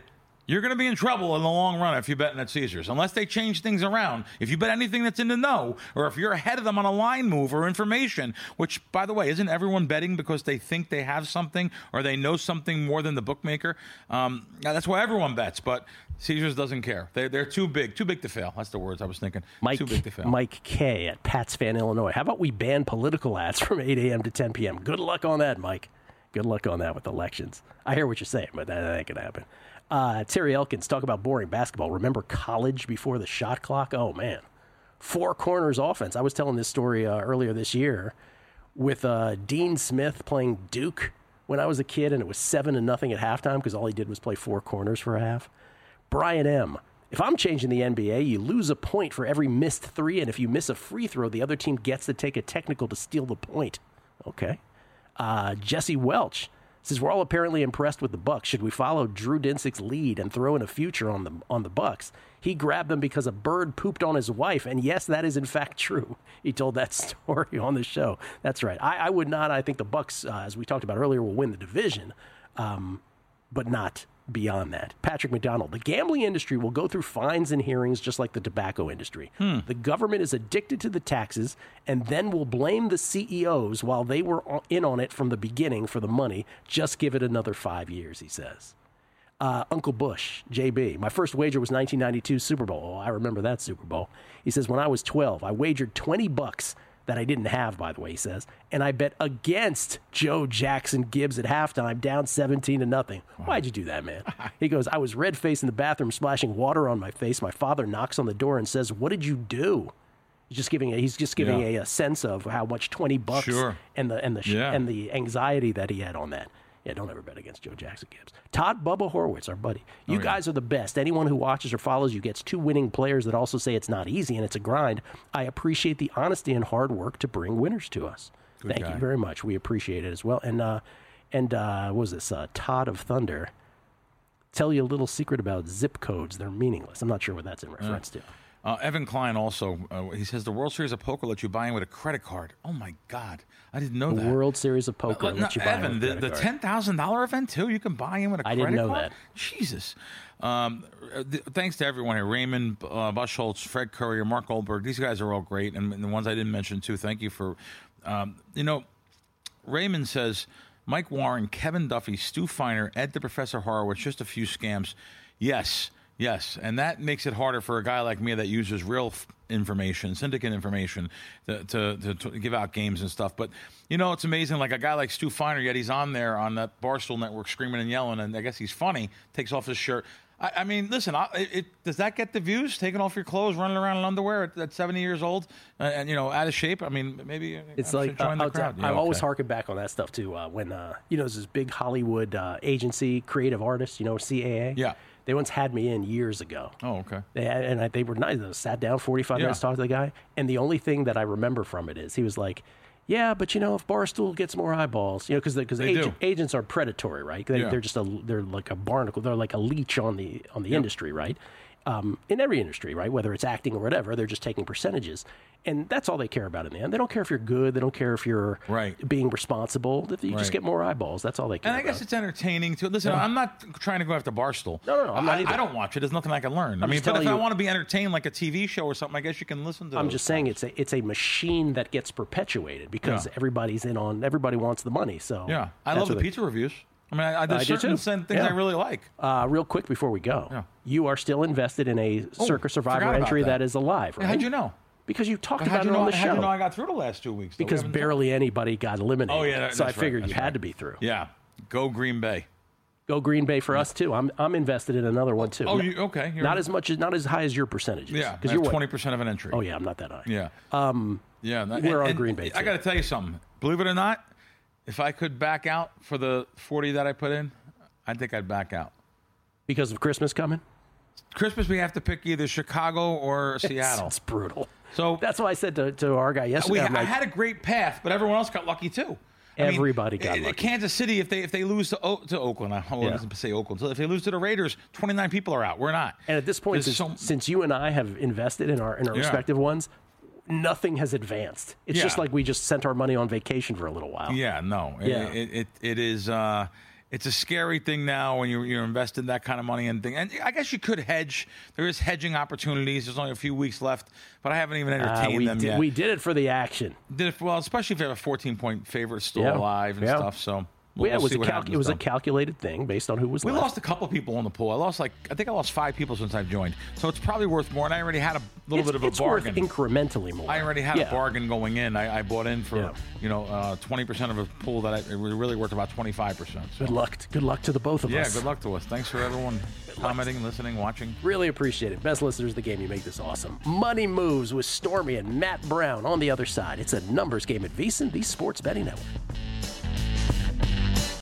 You're going to be in trouble in the long run if you bet at Caesars, unless they change things around. If you bet anything that's in the know, or if you're ahead of them on a line move or information, which, by the way, isn't everyone betting because they think they have something or they know something more than the bookmaker? Um, that's why everyone bets, but Caesars doesn't care. They're, they're too big, too big to fail. That's the words I was thinking. Mike, too big to fail. Mike K. at Pats Fan, Illinois. How about we ban political ads from eight a.m. to ten p.m.? Good luck on that, Mike. Good luck on that with elections. I hear what you're saying, but that, that ain't going to happen. Uh, Terry Elkins, talk about boring basketball. Remember college before the shot clock? Oh, man. Four corners offense. I was telling this story uh, earlier this year with uh, Dean Smith playing Duke when I was a kid, and it was seven to nothing at halftime because all he did was play four corners for a half. Brian M., if I'm changing the N B A, you lose a point for every missed three, and if you miss a free throw, the other team gets to take a technical to steal the point. Okay. Uh, Jesse Welch says, we're all apparently impressed with the Bucks. Should we follow Drew Dinsick's lead and throw in a future on the on the Bucks? He grabbed them because a bird pooped on his wife, and yes, that is in fact true. He told that story on the show. That's right. I, I would not. I think the Bucks, uh, as we talked about earlier, will win the division, um, but not beyond that. Patrick McDonald, the gambling industry will go through fines and hearings just like the tobacco industry. Hmm. The government is addicted to the taxes and then will blame the C E Os while they were in on it from the beginning for the money. Just give it another five years, he says. Uh, Uncle Bush, J B, my first wager was nineteen ninety-two Super Bowl. Oh, I remember that Super Bowl. He says, when I was twelve, I wagered twenty bucks that I didn't have, by the way, he says, and I bet against Joe Jackson Gibbs at halftime, down seventeen to nothing. Wow. Why'd you do that, man? He goes, I was red-faced in the bathroom, splashing water on my face. My father knocks on the door and says, what did you do? He's just giving a, he's just giving yeah. a, a sense of how much twenty bucks sure. and the and the yeah. and the anxiety that he had on that. Yeah, don't ever bet against Joe Jackson Gibbs. Todd Bubba Horwitz, our buddy. You oh, yeah. guys are the best. Anyone who watches or follows you gets two winning players that also say it's not easy and it's a grind. I appreciate the honesty and hard work to bring winners to us. Good Thank guy. you very much. We appreciate it as well. And uh, and uh, what was this? Uh, Todd of Thunder. Tell you a little secret about zip codes. They're meaningless. I'm not sure what that's in reference yeah. to. Uh, Evan Klein also, uh, he says the World Series of Poker lets you buy in with a credit card. Oh, my God. I didn't know the that. The World Series of Poker uh, lets no, you buy Evan, in with a credit the, card. the ten thousand dollars event, too? You can buy in with a I credit card? I didn't know card? that. Jesus. Um, th- thanks to everyone here. Raymond uh, Bushholtz, Fred Courier, Mark Goldberg. These guys are all great. And, and the ones I didn't mention, too, thank you for, um, you know, Raymond says, Mike Warren, Kevin Duffy, Stu Feiner, Ed the Professor Horowitz, just a few scams. Yes. Yes, and that makes it harder for a guy like me that uses real f- information, syndicate information, to, to, to, to give out games and stuff. But, you know, it's amazing. Like a guy like Stu Feiner, yet he's on there on that Barstool Network screaming and yelling, and I guess he's funny, takes off his shirt. I, I mean, listen, I, it, does that get the views, taking off your clothes, running around in underwear at, at seventy years old uh, and, you know, out of shape? I mean, maybe it's I like, should join uh, the crowd. I yeah, always okay. harken back on that stuff, too, uh, when, uh, you know, there's this big Hollywood uh, agency, creative artists, you know, C A A. Yeah. They once had me in years ago. Oh, okay. They had, and I, they were nice. They sat down forty-five yeah. minutes, talked to the guy. And the only thing that I remember from it is he was like, yeah, but, you know, if Barstool gets more eyeballs, you know, because because ag- agents are predatory, right? They, yeah. They're just a, they're like a barnacle. They're like a leech on the on the yep. industry, right? Um, in every industry, right? Whether it's acting or whatever, they're just taking percentages. And that's all they care about in the end. They don't care if you're good. They don't care if you're right. being responsible. You right. just get more eyeballs. That's all they care about. And I guess about. it's entertaining, too. Listen, yeah. I'm not trying to go after Barstool. No, no, no. I'm not either. I, I don't watch it. There's nothing I can learn. I'm I mean, but if you, I want to be entertained like a T V show or something, I guess you can listen to I'm those just stuff. saying it's a, it's a machine that gets perpetuated because yeah. everybody's in on, everybody wants the money. So yeah, I love the pizza reviews. I mean, I, I, there's I certain things yeah. I really like. Uh, real quick before we go, yeah. you are still invested in a oh, Circa Survivor entry that. that is alive, right? Yeah, how'd you know? Because you talked but about it know, on the show. How'd you know I got through the last two weeks? Because barely talked. anybody got eliminated. Oh, yeah, that, so I right, figured you right. had to be through. Yeah. Go Green Bay. Go Green Bay for yeah. us, too. I'm I'm invested in another one, too. Oh, you, okay. You're not as much, not as high as your percentages. Yeah, because you're twenty percent of an entry. Oh, yeah, I'm not that high. Yeah. Um, yeah. We're and, on and Green Bay, too. I got to tell you something. Believe it or not, if I could back out for the forty that I put in, I think I'd back out. Because of Christmas coming? Christmas, we have to pick either Chicago or Seattle. It's, it's brutal. So that's what I said to, to our guy yesterday. We, like, I had a great path, but everyone else got lucky too. I Everybody mean, got lucky. Kansas City, if they if they lose to o- to Oakland, I don't yeah. say Oakland. So if they lose to the Raiders, twenty-nine people are out. We're not. And at this point, since, so, since you and I have invested in our in our yeah. respective ones, nothing has advanced. It's yeah. just like we just sent our money on vacation for a little while. Yeah, no. Yeah. It, it, it is. Uh, it's a scary thing now when you're, you're investing that kind of money in thing. And I guess you could hedge. There is hedging opportunities. There's only a few weeks left, but I haven't even entertained uh, we them did, yet. We did it for the action. Did it well, especially if you have a fourteen-point favorite still Yeah. alive and Yeah. stuff. So. Well, yeah, we'll it was, see a, what cal- happens, it was a though. calculated thing based on who was We left. lost a couple people in the pool. I lost like I think I lost five people since I've joined, so it's probably worth more. And I already had a little it's, bit of a it's bargain. worth incrementally more. I already had yeah. a bargain going in. I, I bought in for Yeah. you know uh, twenty percent of a pool that I, it was really worth about twenty-five percent. So. Good luck. Good luck to the both of Yeah, us. good luck to us. Thanks for everyone commenting, listening, watching. Really appreciate it. Best listeners of the game, you make this awesome. Money Moves with Stormy and Matt Brown on the other side. It's a numbers game at VSiN, the Sports Betting Network.